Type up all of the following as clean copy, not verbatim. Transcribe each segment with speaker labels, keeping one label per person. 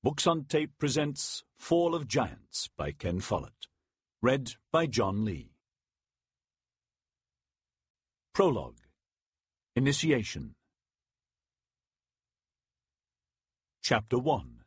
Speaker 1: Books on Tape presents Fall of Giants by Ken Follett. Read by John Lee. Prologue. Initiation. Chapter 1.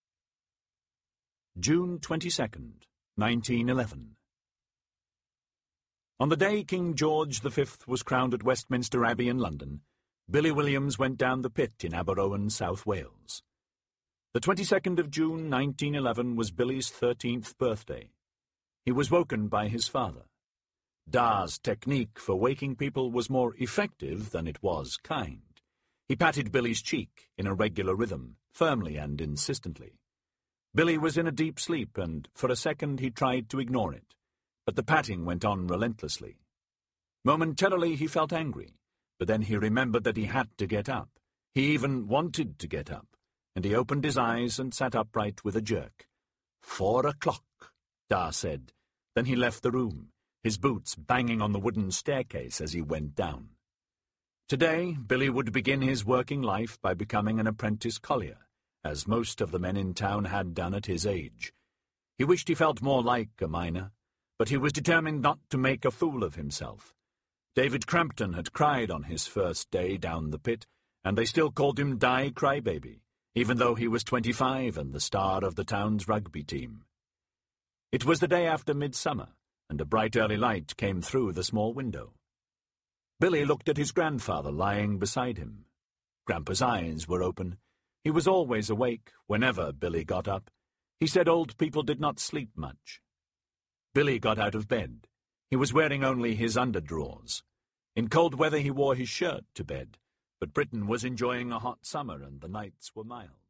Speaker 1: June 22nd, 1911. On the day King George V was crowned at Westminster Abbey in London, Billy Williams went down the pit in Aberowen, South Wales. The 22nd of June, 1911, was Billy's 13th birthday. He was woken by his father. Da's technique for waking people was more effective than it was kind. He patted Billy's cheek in a regular rhythm, firmly and insistently. Billy was in a deep sleep, and for a second he tried to ignore it, but the patting went on relentlessly. Momentarily he felt angry, but then he remembered that he had to get up. He even wanted to get up, and he opened his eyes and sat upright with a jerk. 4 o'clock, Da said. Then he left the room, his boots banging on the wooden staircase as he went down. Today, Billy would begin his working life by becoming an apprentice collier, as most of the men in town had done at his age. He wished he felt more like a miner, but he was determined not to make a fool of himself. David Crampton had cried on his first day down the pit, and they still called him Die Crybaby, even though he was 25 and the star of the town's rugby team. It was the day after midsummer, and a bright early light came through the small window. Billy looked at his grandfather lying beside him. Grandpa's eyes were open. He was always awake whenever Billy got up. He said old people did not sleep much. Billy got out of bed. He was wearing only his underdrawers. In cold weather he wore his shirt to bed, but Britain was enjoying a hot summer and the nights were mild.